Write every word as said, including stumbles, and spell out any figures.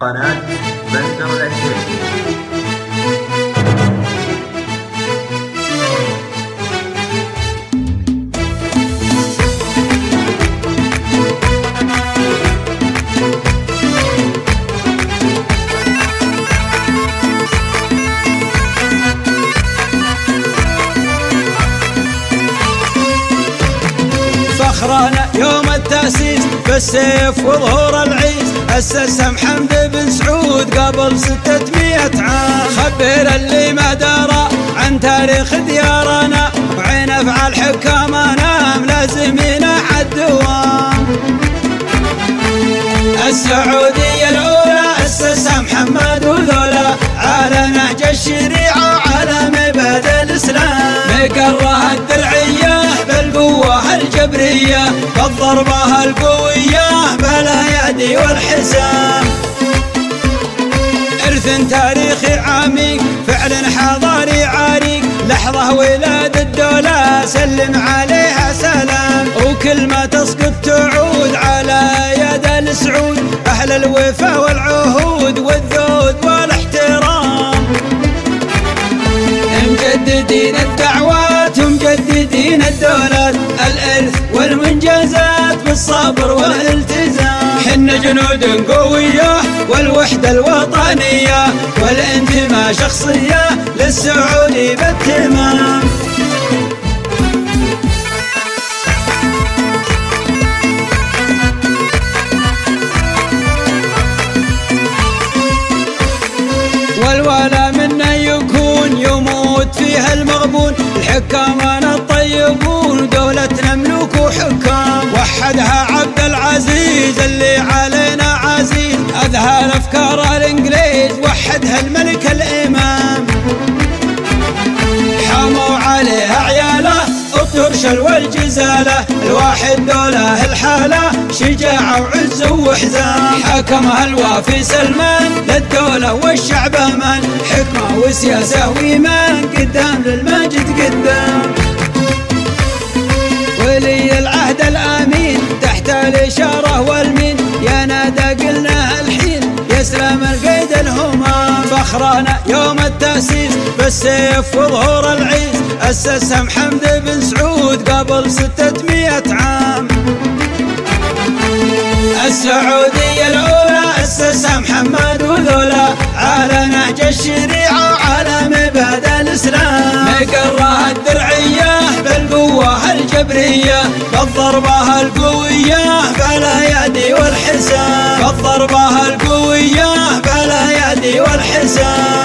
قناة بندر العتيبي. فخرنا يوم التأسيس بالسيف وظهور العيس، أسسها محمد بن سعود قبل ستمائة عام. خبر اللي ما درى عن تاريخ ديارنا، وعين أفعال حكامنا ملازمين عالدوام. السعودية الأولى أسسها محمد وذولا على نهج الشريعة وعلى مبادئ الإسلام. مقرها الدرعية بالقوة الجبرية، بالضربة القوية بالايادي والحسام. إرث تاريخي عميق، فعل حضاري عريق، لحظة ولادة الدولة سلم عليها سلام. وكلمة تسقط تعود على يد السعود، أهل الوفا والعهود والذود والاحترام. مجددين الدعوات ومجددين الدولات، الإرث والمنجزات بالصبر والالتزام. حنا جنود قوية والوحدة الوطنية، والانتماء شخصية للسعودي بالتمام. والولا منا يكون يموت فيها المغبون، الحكامنا الطيبون دولتنا ملوك وحكام. وحدها عبد العزيز اللي علينا عزيز، أذهل أفكار الإنجليز وحدها الملك الإمام. حموا عليها عياله الطرشل والجزالة، الواحد دولة الحالة شجاعة وعز وحزام. حكمها الوافي سلمان للدولة والشعب أمان، حكمة وسياسة وإيمان قدام للمجد قدام. ولي العهد الأمين تحت الإشارة والمين، يا نادى قلنا الحين يسلم القيد الهمام. فخرنا يوم التأسيس بالسيف وظهور العيس، أسسها محمد بن سعود قبل ستمائة عام. السعودية الأولى أسسها محمد وذولا على نهج الشريعة وعلى مبادئ الإسلام. مقرها الدرعية بالقوة الجبرية، بالضربة القوية بالايادي والحسام. بالضربة القوية بالايادي والحسام.